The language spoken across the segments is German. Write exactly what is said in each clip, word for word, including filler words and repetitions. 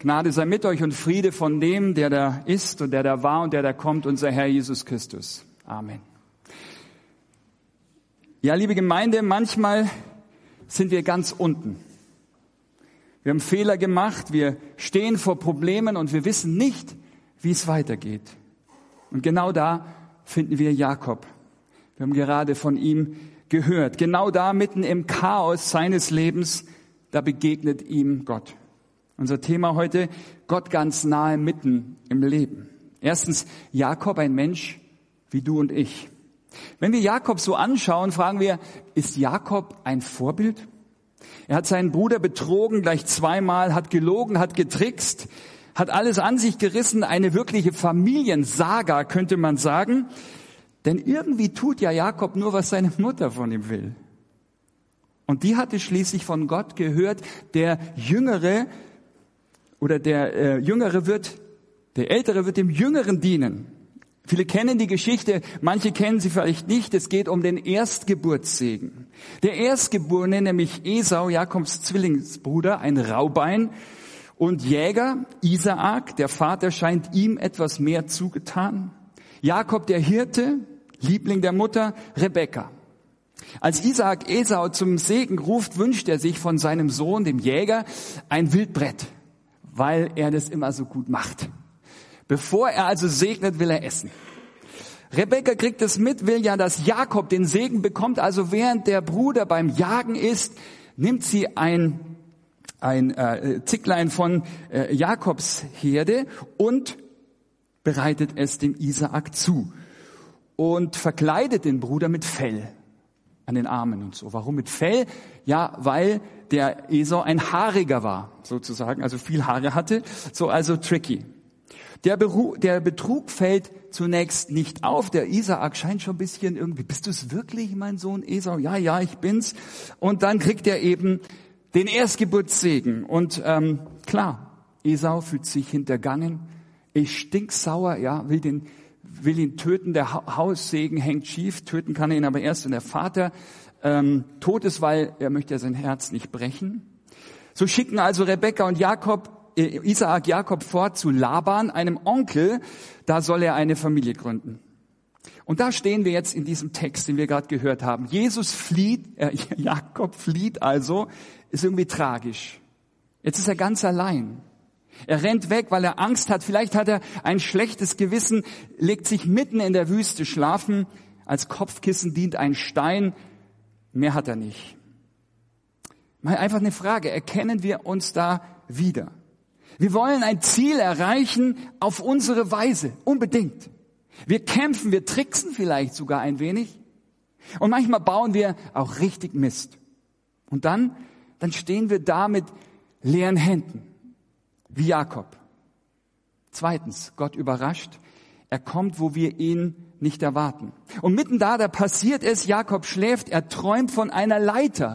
Gnade sei mit euch und Friede von dem, der da ist und der da war und der da kommt, unser Herr Jesus Christus. Amen. Ja, liebe Gemeinde, manchmal sind wir ganz unten. Wir haben Fehler gemacht, wir stehen vor Problemen und wir wissen nicht, wie es weitergeht. Und genau da finden wir Jakob. Wir haben gerade von ihm gehört. Genau da, mitten im Chaos seines Lebens, da begegnet ihm Gott. Unser Thema heute, Gott ganz nahe mitten im Leben. Erstens, Jakob, ein Mensch wie du und ich. Wenn wir Jakob so anschauen, fragen wir, ist Jakob ein Vorbild? Er hat seinen Bruder betrogen, gleich zweimal, hat gelogen, hat getrickst, hat alles an sich gerissen, eine wirkliche Familiensaga, könnte man sagen. Denn irgendwie tut ja Jakob nur, was seine Mutter von ihm will. Und die hatte schließlich von Gott gehört, der Jüngere oder der äh, Jüngere wird, der Ältere wird dem Jüngeren dienen. Viele kennen die Geschichte, manche kennen sie vielleicht nicht. Es geht um den Erstgeburtssegen. Der Erstgeborene, nämlich Esau, Jakobs Zwillingsbruder, ein Raubein und Jäger, Isaak, der Vater, scheint ihm etwas mehr zugetan. Jakob, der Hirte, Liebling der Mutter, Rebekka. Als Isaak Esau zum Segen ruft, wünscht er sich von seinem Sohn, dem Jäger, ein Wildbrett, weil er das immer so gut macht. Bevor er also segnet, will er essen. Rebekka kriegt es mit, will ja, dass Jakob den Segen bekommt. Also während der Bruder beim Jagen ist, nimmt sie ein, ein äh, Zicklein von äh, Jakobs Herde und bereitet es dem Isaak zu. Und verkleidet den Bruder mit Fell an den Armen und so. Warum mit Fell? Ja, weil der Esau ein Haariger war, sozusagen, also viel Haare hatte, so also tricky. Der, Beru- der Betrug fällt zunächst nicht auf. Der Isaak scheint schon ein bisschen irgendwie, bist du es wirklich, mein Sohn Esau? Ja, ja, ich bin's. Und dann kriegt er eben den Erstgeburtssegen. Und ähm, klar, Esau fühlt sich hintergangen, ist stinksauer, ja, will den will ihn töten, der Haussegen hängt schief, töten kann er ihn aber erst, wenn der Vater ähm, tot ist, weil er möchte ja sein Herz nicht brechen. So schicken also Rebekka und Jakob, äh, Isaak Jakob fort zu Laban, einem Onkel, da soll er eine Familie gründen. Und da stehen wir jetzt in diesem Text, den wir gerade gehört haben. Jesus flieht, äh, Jakob flieht also, ist irgendwie tragisch. Jetzt ist er ganz allein. Er rennt weg, weil er Angst hat. Vielleicht hat er ein schlechtes Gewissen, legt sich mitten in der Wüste schlafen. Als Kopfkissen dient ein Stein. Mehr hat er nicht. Mal einfach eine Frage. Erkennen wir uns da wieder? Wir wollen ein Ziel erreichen auf unsere Weise. Unbedingt. Wir kämpfen, wir tricksen vielleicht sogar ein wenig. Und manchmal bauen wir auch richtig Mist. Und dann, dann stehen wir da mit leeren Händen. Wie Jakob. Zweitens, Gott überrascht. Er kommt, wo wir ihn nicht erwarten. Und mitten da, da passiert es, Jakob schläft, er träumt von einer Leiter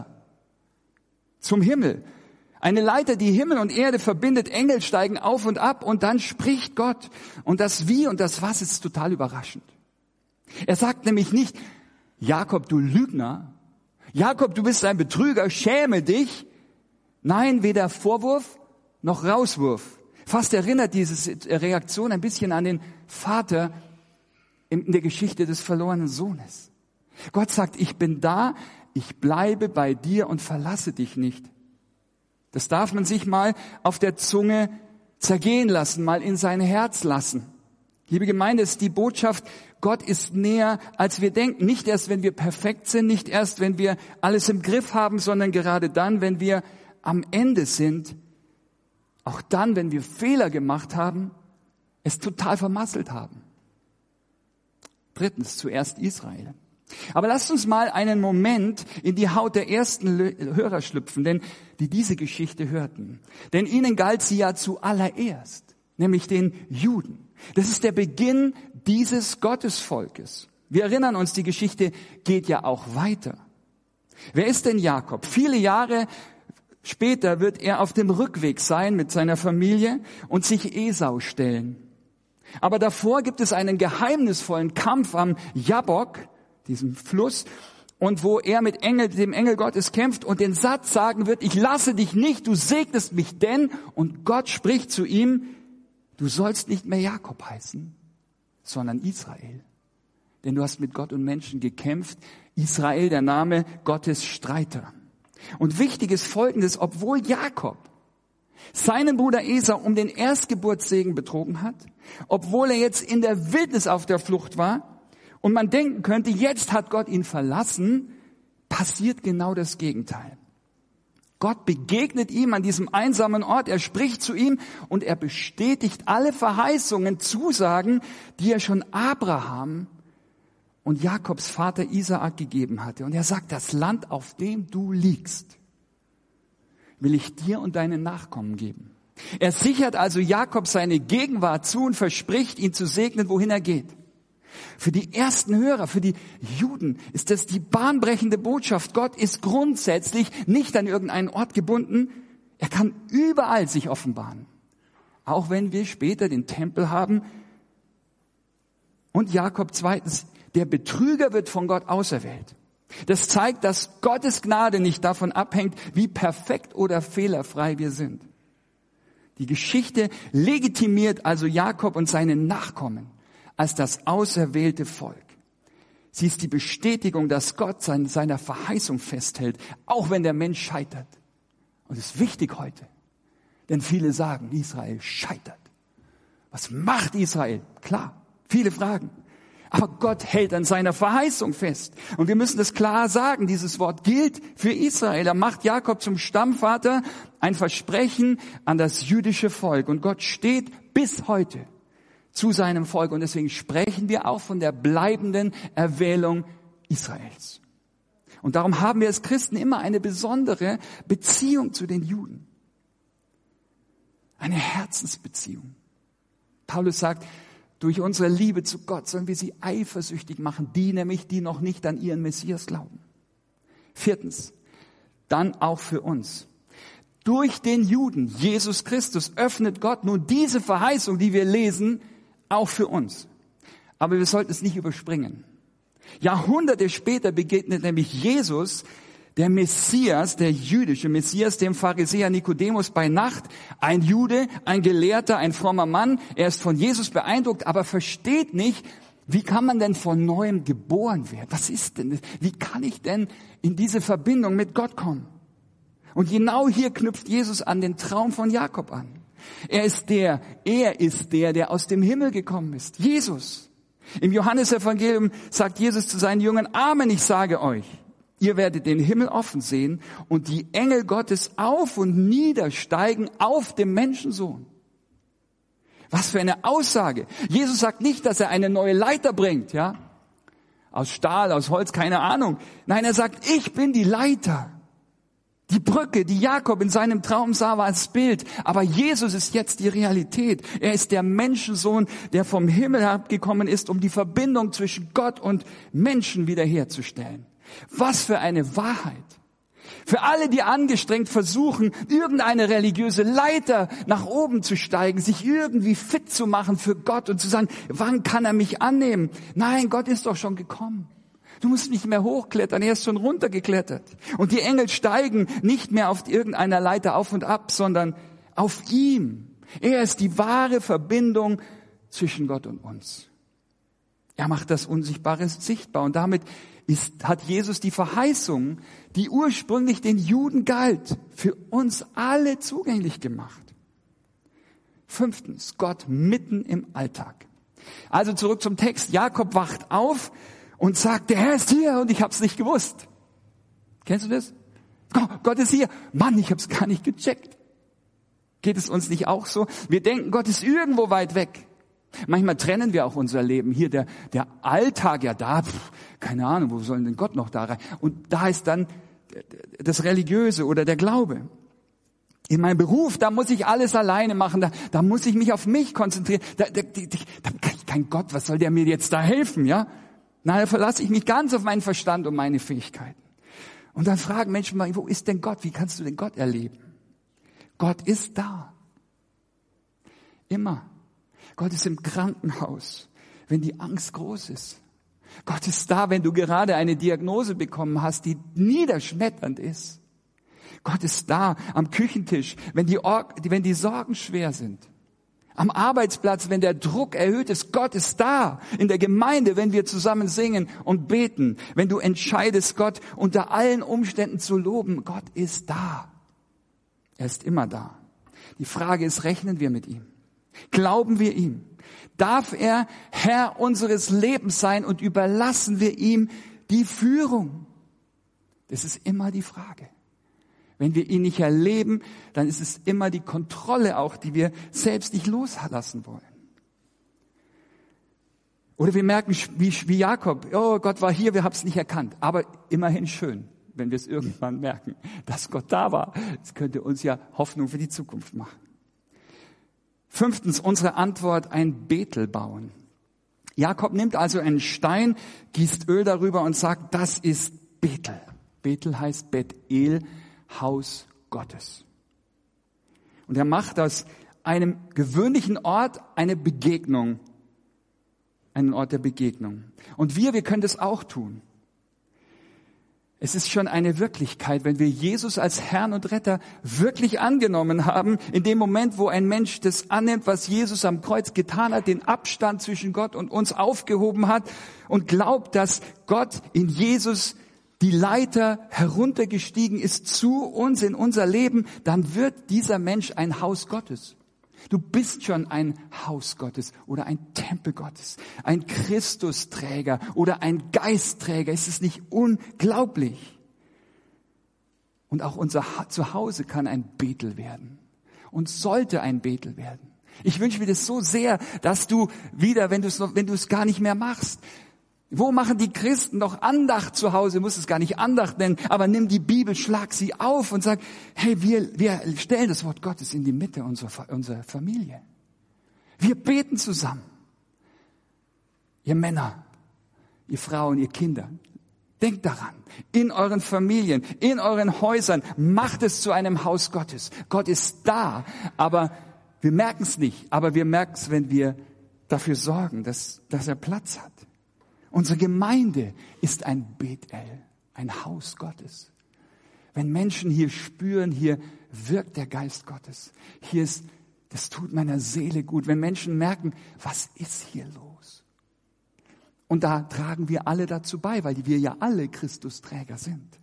zum Himmel. Eine Leiter, die Himmel und Erde verbindet, Engel steigen auf und ab und dann spricht Gott. Und das Wie und das Was ist total überraschend. Er sagt nämlich nicht, Jakob, du Lügner, Jakob, du bist ein Betrüger, schäme dich. Nein, weder Vorwurf noch Rauswurf. Fast erinnert diese Reaktion ein bisschen an den Vater in der Geschichte des verlorenen Sohnes. Gott sagt, ich bin da, ich bleibe bei dir und verlasse dich nicht. Das darf man sich mal auf der Zunge zergehen lassen, mal in sein Herz lassen. Liebe Gemeinde, ist die Botschaft, Gott ist näher, als wir denken. Nicht erst, wenn wir perfekt sind, nicht erst, wenn wir alles im Griff haben, sondern gerade dann, wenn wir am Ende sind. Auch dann, wenn wir Fehler gemacht haben, es total vermasselt haben. Drittens, zuerst Israel. Aber lasst uns mal einen Moment in die Haut der ersten Hörer schlüpfen, denn die diese Geschichte hörten. Denn ihnen galt sie ja zuallererst, nämlich den Juden. Das ist der Beginn dieses Gottesvolkes. Wir erinnern uns, die Geschichte geht ja auch weiter. Wer ist denn Jakob? Viele Jahre später wird er auf dem Rückweg sein mit seiner Familie und sich Esau stellen. Aber davor gibt es einen geheimnisvollen Kampf am Jabbok, diesem Fluss, und wo er mit Engel, dem Engel Gottes kämpft und den Satz sagen wird, ich lasse dich nicht, du segnest mich denn, und Gott spricht zu ihm, du sollst nicht mehr Jakob heißen, sondern Israel. Denn du hast mit Gott und Menschen gekämpft. Israel, der Name Gottes Streiter. Und wichtig ist Folgendes, obwohl Jakob seinen Bruder Esau um den Erstgeburtssegen betrogen hat, obwohl er jetzt in der Wildnis auf der Flucht war und man denken könnte, jetzt hat Gott ihn verlassen, passiert genau das Gegenteil. Gott begegnet ihm an diesem einsamen Ort, er spricht zu ihm und er bestätigt alle Verheißungen, Zusagen, die er schon Abraham und Jakobs Vater Isaak gegeben hatte. Und er sagt, das Land, auf dem du liegst, will ich dir und deinen Nachkommen geben. Er sichert also Jakob seine Gegenwart zu und verspricht, ihn zu segnen, wohin er geht. Für die ersten Hörer, für die Juden ist das die bahnbrechende Botschaft. Gott ist grundsätzlich nicht an irgendeinen Ort gebunden. Er kann überall sich offenbaren. Auch wenn wir später den Tempel haben. Und Jakob zweitens, der Betrüger wird von Gott auserwählt. Das zeigt, dass Gottes Gnade nicht davon abhängt, wie perfekt oder fehlerfrei wir sind. Die Geschichte legitimiert also Jakob und seine Nachkommen als das auserwählte Volk. Sie ist die Bestätigung, dass Gott an seiner Verheißung festhält, auch wenn der Mensch scheitert. Und das ist wichtig heute, denn viele sagen, Israel scheitert. Was macht Israel? Klar, viele Fragen. Aber Gott hält an seiner Verheißung fest. Und wir müssen das klar sagen, dieses Wort gilt für Israel. Er macht Jakob zum Stammvater, ein Versprechen an das jüdische Volk. Und Gott steht bis heute zu seinem Volk. Und deswegen sprechen wir auch von der bleibenden Erwählung Israels. Und darum haben wir als Christen immer eine besondere Beziehung zu den Juden. Eine Herzensbeziehung. Paulus sagt, durch unsere Liebe zu Gott sollen wir sie eifersüchtig machen, die nämlich, die noch nicht an ihren Messias glauben. Viertens, dann auch für uns. Durch den Juden, Jesus Christus, öffnet Gott nun diese Verheißung, die wir lesen, auch für uns. Aber wir sollten es nicht überspringen. Jahrhunderte später begegnet nämlich Jesus, der Messias, der jüdische Messias, dem Pharisäer Nikodemus bei Nacht, ein Jude, ein Gelehrter, ein frommer Mann. Er ist von Jesus beeindruckt, aber versteht nicht, wie kann man denn von Neuem geboren werden? Was ist denn das? Wie kann ich denn in diese Verbindung mit Gott kommen? Und genau hier knüpft Jesus an den Traum von Jakob an. Er ist der, er ist der, der aus dem Himmel gekommen ist. Jesus. Im Johannesevangelium sagt Jesus zu seinen Jüngern, Amen, ich sage euch, ihr werdet den Himmel offen sehen und die Engel Gottes auf und niedersteigen auf dem Menschensohn. Was für eine Aussage. Jesus sagt nicht, dass er eine neue Leiter bringt, ja? Aus Stahl, aus Holz, keine Ahnung. Nein, er sagt, ich bin die Leiter. Die Brücke, die Jakob in seinem Traum sah, war das Bild. Aber Jesus ist jetzt die Realität. Er ist der Menschensohn, der vom Himmel herabgekommen ist, um die Verbindung zwischen Gott und Menschen wiederherzustellen. Was für eine Wahrheit. Für alle, die angestrengt versuchen, irgendeine religiöse Leiter nach oben zu steigen, sich irgendwie fit zu machen für Gott und zu sagen, wann kann er mich annehmen? Nein, Gott ist doch schon gekommen. Du musst nicht mehr hochklettern, er ist schon runtergeklettert. Und die Engel steigen nicht mehr auf irgendeiner Leiter auf und ab, sondern auf ihm. Er ist die wahre Verbindung zwischen Gott und uns. Er macht das Unsichtbare sichtbar und damit ist, hat Jesus die Verheißung, die ursprünglich den Juden galt, für uns alle zugänglich gemacht. Fünftens, Gott mitten im Alltag. Also zurück zum Text. Jakob wacht auf und sagt, der Herr ist hier und ich hab's nicht gewusst. Kennst du das? Gott ist hier. Mann, ich hab's gar nicht gecheckt. Geht es uns nicht auch so? Wir denken, Gott ist irgendwo weit weg. Manchmal trennen wir auch unser Leben. Hier der, der Alltag, ja da, pff, keine Ahnung, wo soll denn Gott noch da rein? Und da ist dann das Religiöse oder der Glaube. In meinem Beruf, da muss ich alles alleine machen, da, da muss ich mich auf mich konzentrieren. Da, da, da, da kann ich kein Gott, was soll der mir jetzt da helfen, ja? Na, da verlasse ich mich ganz auf meinen Verstand und meine Fähigkeiten. Und dann fragen Menschen mal, wo ist denn Gott? Wie kannst du denn Gott erleben? Gott ist da. Immer. Gott ist im Krankenhaus, wenn die Angst groß ist. Gott ist da, wenn du gerade eine Diagnose bekommen hast, die niederschmetternd ist. Gott ist da am Küchentisch, wenn die, Or- wenn die Sorgen schwer sind. Am Arbeitsplatz, wenn der Druck erhöht ist. Gott ist da. In der Gemeinde, wenn wir zusammen singen und beten. Wenn du entscheidest, Gott unter allen Umständen zu loben. Gott ist da. Er ist immer da. Die Frage ist, rechnen wir mit ihm? Glauben wir ihm? Darf er Herr unseres Lebens sein und überlassen wir ihm die Führung? Das ist immer die Frage. Wenn wir ihn nicht erleben, dann ist es immer die Kontrolle auch, die wir selbst nicht loslassen wollen. Oder wir merken wie, wie Jakob, oh, Gott war hier, wir haben es nicht erkannt. Aber immerhin schön, wenn wir es irgendwann merken, dass Gott da war. Das könnte uns ja Hoffnung für die Zukunft machen. Fünftens, unsere Antwort, ein Bethel bauen. Jakob nimmt also einen Stein, gießt Öl darüber und sagt, das ist Bethel. Bethel heißt Bethel, Haus Gottes. Und er macht aus einem gewöhnlichen Ort eine Begegnung, einen Ort der Begegnung. Und wir, wir können das auch tun. Es ist schon eine Wirklichkeit, wenn wir Jesus als Herrn und Retter wirklich angenommen haben, in dem Moment, wo ein Mensch das annimmt, was Jesus am Kreuz getan hat, den Abstand zwischen Gott und uns aufgehoben hat und glaubt, dass Gott in Jesus die Leiter heruntergestiegen ist zu uns in unser Leben, dann wird dieser Mensch ein Haus Gottes. Du bist schon ein Haus Gottes oder ein Tempel Gottes, ein Christusträger oder ein Geistträger. Es ist nicht unglaublich. Und auch unser Zuhause kann ein Bethel werden und sollte ein Bethel werden. Ich wünsche mir das so sehr, dass du wieder, wenn du es noch, wenn du es gar nicht mehr machst, wo machen die Christen noch Andacht zu Hause? Muss es gar nicht Andacht nennen, aber nimm die Bibel, schlag sie auf und sag, hey, wir, wir stellen das Wort Gottes in die Mitte unserer, unserer Familie. Wir beten zusammen. Ihr Männer, ihr Frauen, ihr Kinder, denkt daran, in euren Familien, in euren Häusern, macht es zu einem Haus Gottes. Gott ist da, aber wir merken es nicht, aber wir merken es, wenn wir dafür sorgen, dass, dass er Platz hat. Unsere Gemeinde ist ein Bethel, ein Haus Gottes. Wenn Menschen hier spüren, hier wirkt der Geist Gottes. Hier ist, das tut meiner Seele gut. Wenn Menschen merken, was ist hier los? Und da tragen wir alle dazu bei, weil wir ja alle Christusträger sind.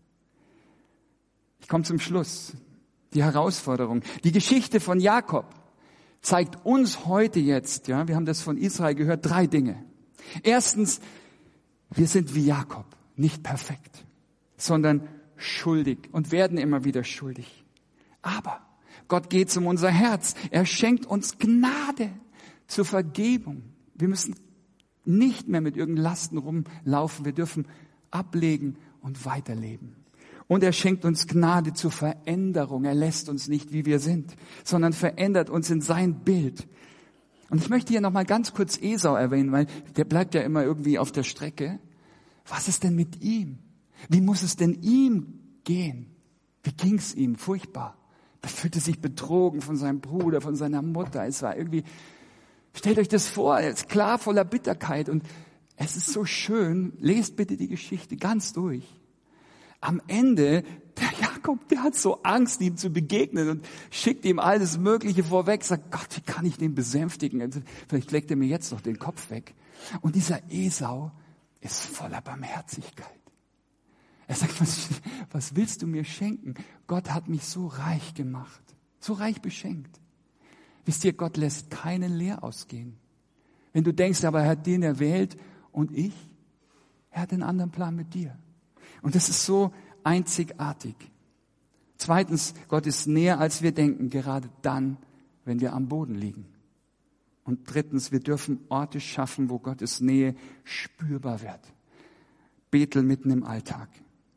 Ich komme zum Schluss. Die Herausforderung. Die Geschichte von Jakob zeigt uns heute jetzt, ja, wir haben das von Israel gehört, drei Dinge. Erstens, wir sind wie Jakob, nicht perfekt, sondern schuldig und werden immer wieder schuldig. Aber Gott geht um unser Herz. Er schenkt uns Gnade zur Vergebung. Wir müssen nicht mehr mit irgendeinen Lasten rumlaufen. Wir dürfen ablegen und weiterleben. Und er schenkt uns Gnade zur Veränderung. Er lässt uns nicht, wie wir sind, sondern verändert uns in sein Bild. Und ich möchte hier nochmal ganz kurz Esau erwähnen, weil der bleibt ja immer irgendwie auf der Strecke. Was ist denn mit ihm? Wie muss es denn ihm gehen? Wie ging's ihm? Furchtbar. Er fühlte sich betrogen von seinem Bruder, von seiner Mutter. Es war irgendwie, stellt euch das vor, er ist klar voller Bitterkeit. Und es ist so schön, lest bitte die Geschichte ganz durch. Am Ende, der Jakob, der hat so Angst, ihm zu begegnen und schickt ihm alles Mögliche vorweg, sagt, Gott, wie kann ich den besänftigen? Also, vielleicht leckt er mir jetzt noch den Kopf weg. Und dieser Esau ist voller Barmherzigkeit. Er sagt, was, was willst du mir schenken? Gott hat mich so reich gemacht, so reich beschenkt. Wisst ihr, Gott lässt keinen leer ausgehen. Wenn du denkst, aber er hat den erwählt und ich, er hat einen anderen Plan mit dir. Und das ist so einzigartig. Zweitens, Gott ist näher, als wir denken, gerade dann, wenn wir am Boden liegen. Und drittens, wir dürfen Orte schaffen, wo Gottes Nähe spürbar wird. Bethel mitten im Alltag.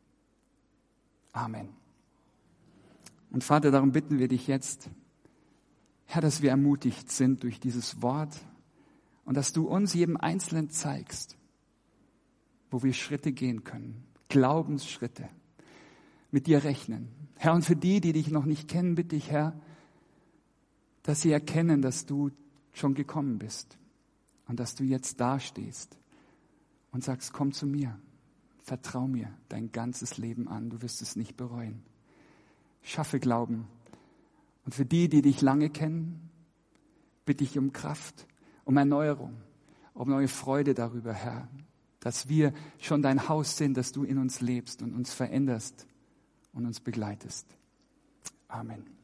Amen. Und Vater, darum bitten wir dich jetzt, Herr, dass wir ermutigt sind durch dieses Wort und dass du uns jedem Einzelnen zeigst, wo wir Schritte gehen können. Glaubensschritte, mit dir rechnen. Herr, und für die, die dich noch nicht kennen, bitte ich, Herr, dass sie erkennen, dass du schon gekommen bist und dass du jetzt dastehst und sagst, komm zu mir, vertrau mir dein ganzes Leben an, du wirst es nicht bereuen. Schaffe Glauben. Und für die, die dich lange kennen, bitte ich um Kraft, um Erneuerung, um neue Freude darüber, Herr, dass wir schon dein Haus sind, dass du in uns lebst und uns veränderst und uns begleitest. Amen.